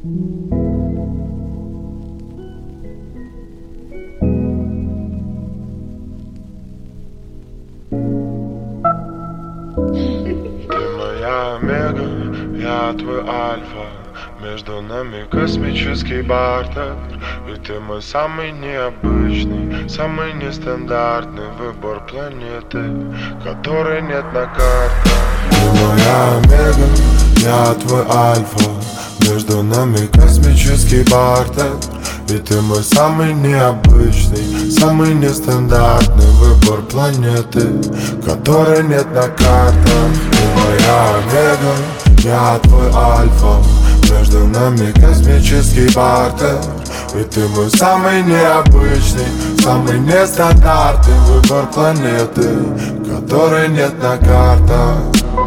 Ты моя омега, я твой альфа. Между нами космический бартер. И ты мой самый необычный, самый нестандартный выбор планеты, которой нет на картах. Ты моя омега, я твой альфа. Между нами космический бартер. И ты мой самый необычный, самый нестандартный выбор планеты, которой нет на картах. Ты моя омега, я твой альфа. Между нами космический бартер. И ты мой самый необычный, самый нестандартный выбор планеты, которой нет на картах.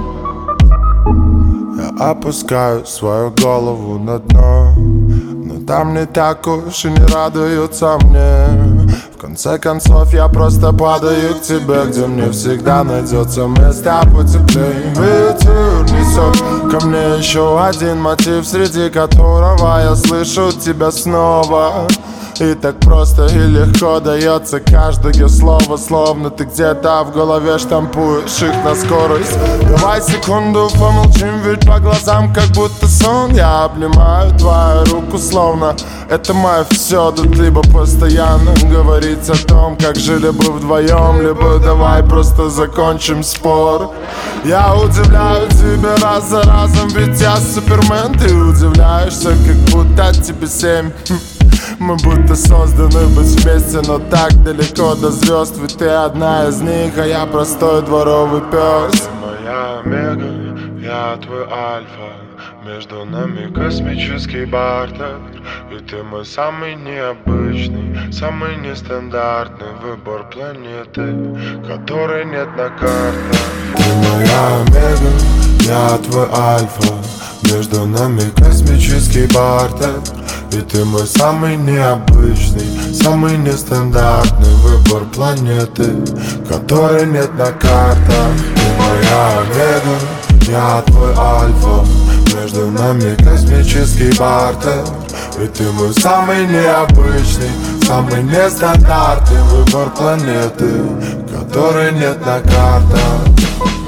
Я опускаю свою голову на дно, но там не так уж и не радуются мне. В конце концов я просто падаю к тебе, где мне всегда найдется место потеплее. Ветер несет ко мне еще один мотив, среди которого я слышу тебя снова. И так просто и легко дается каждое слово, словно ты где-то в голове штампуешь их на скорость. Давай секунду помолчим, ведь по глазам как будто сон. Я обнимаю твою руку, словно это мое все. Тут либо постоянно говорить о том, как жили бы вдвоем, либо давай просто закончим спор. Я удивляю тебя раз за разом, ведь я супермен. Ты удивляешься, как будто тебе 7. Мы будто созданы быть вместе, но так далеко до звезд. Ведь ты одна из них, а я простой дворовый пес. Ты моя омега, я твой альфа. Между нами космический бартер. И ты мой самый необычный, самый нестандартный выбор планеты, которой нет на картах. Ты моя омега, я твой альфа. Между нами космический бартер. И ты мой самый необычный, самый нестандартный выбор планеты, которой нет на картах. Ты моя омега, я твой альфа. Между нами космический бартер. И ты мой самый необычный, самый нестандартный выбор планеты, которой нет на картах.